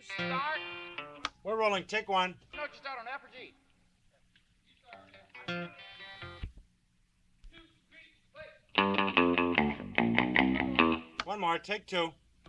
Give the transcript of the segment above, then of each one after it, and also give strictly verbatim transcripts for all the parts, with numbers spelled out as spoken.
Start. We're rolling. Take one. No, just start on F or G. One more. Take two.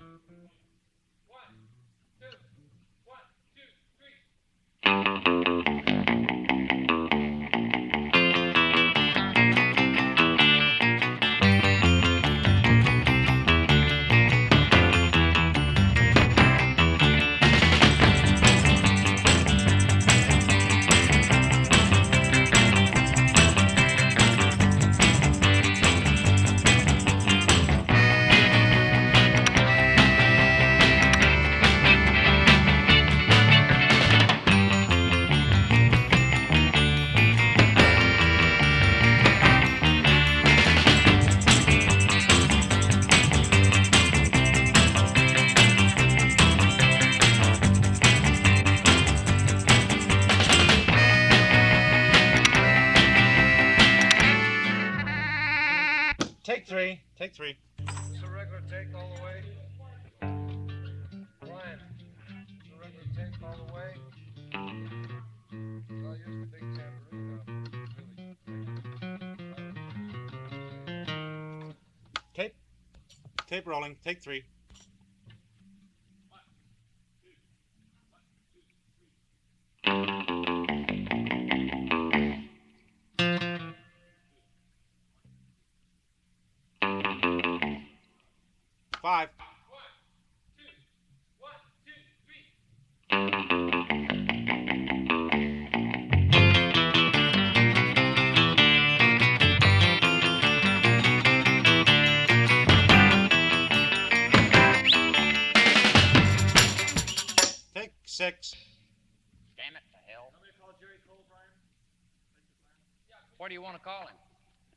Take three. Take three. Is a regular take all the way? Brian, is a regular take all the way? I'll use the big tambourine now. Tape. Tape rolling. Take three. Five. Take six. Damn it to hell. What do you want to call him?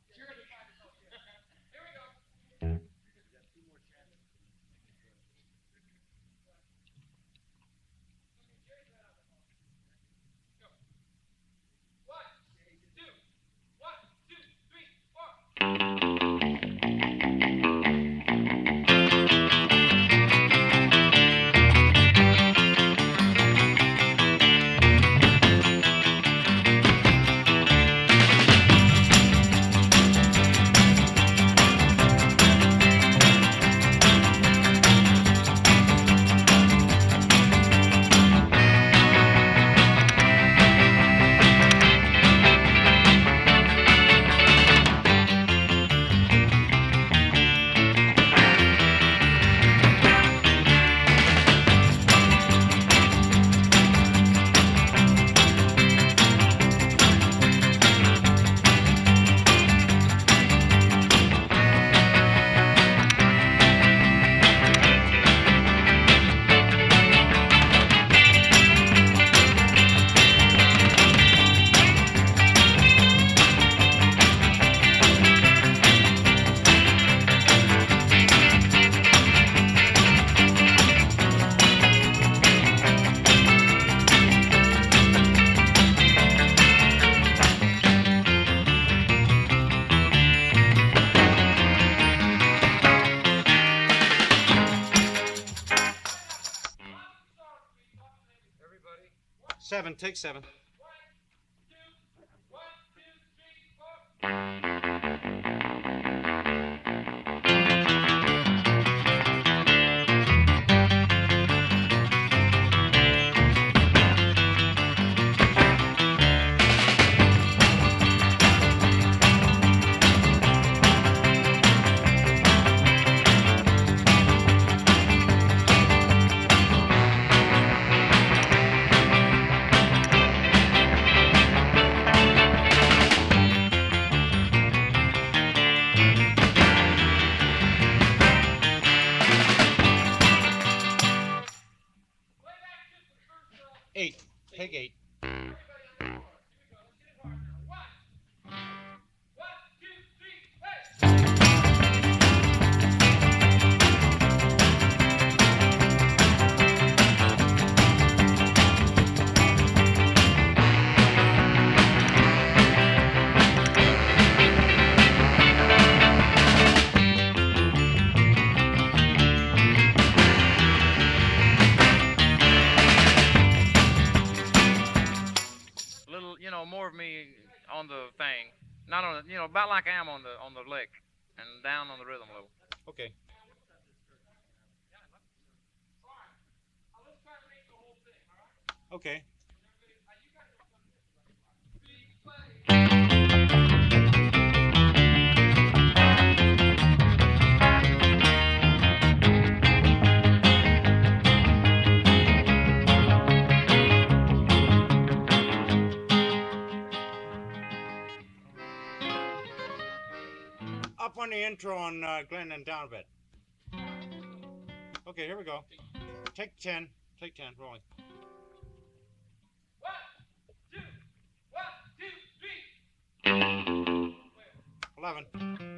Seven. Take seven. Eight. Take eight. on the thing, not on the, you know, about like I am on the on the lick, and down on the rhythm a little. Okay. Okay. Up on the intro on uh, Glenn and down a bit. Okay, here we go. Take ten. Take ten. Rolling. One, two, one, two, three. Eleven.